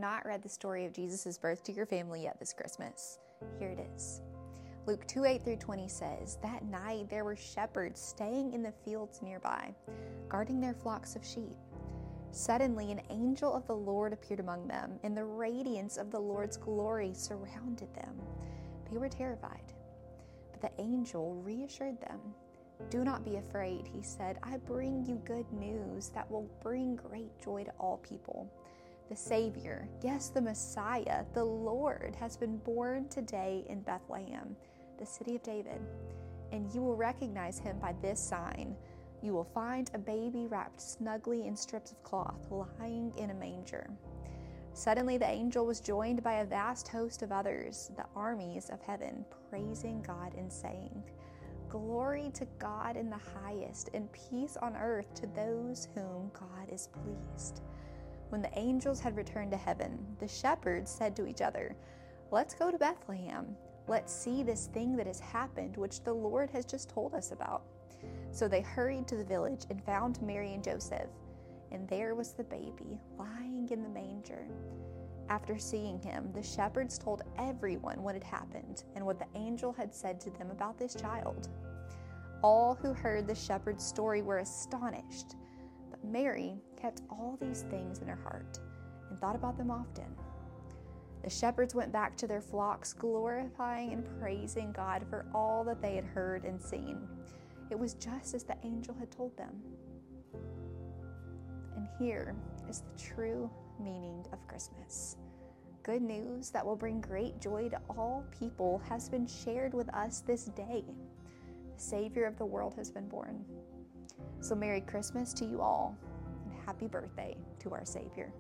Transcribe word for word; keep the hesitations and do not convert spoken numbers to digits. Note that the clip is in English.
not read the story of Jesus' birth to your family yet this Christmas, here it is. Luke two, eight through twenty says, "That night there were shepherds staying in the fields nearby, guarding their flocks of sheep. Suddenly an angel of the Lord appeared among them, and the radiance of the Lord's glory surrounded them. They were terrified. But the angel reassured them. 'Do not be afraid,' he said. 'I bring you good news that will bring great joy to all people. The Savior, yes, the Messiah, the Lord, has been born today in Bethlehem, the city of David. And you will recognize him by this sign. You will find a baby wrapped snugly in strips of cloth, lying in a manger.' Suddenly the angel was joined by a vast host of others, the armies of heaven, praising God and saying, 'Glory to God in the highest, and peace on earth to those whom God is pleased.' When the angels had returned to heaven, the shepherds said to each other, 'Let's go to Bethlehem. Let's see this thing that has happened, which the Lord has just told us about.' So they hurried to the village and found Mary and Joseph, and there was the baby lying in the manger. After seeing him, the shepherds told everyone what had happened and what the angel had said to them about this child. All who heard the shepherd's story were astonished, but Mary kept all these things in her heart and thought about them often. The shepherds went back to their flocks, glorifying and praising God for all that they had heard and seen. It was just as the angel had told them. And here is the true meaning of Christmas. Good news that will bring great joy to all people has been shared with us this day. The Savior of the world has been born. So Merry Christmas to you all, and happy birthday to our Savior.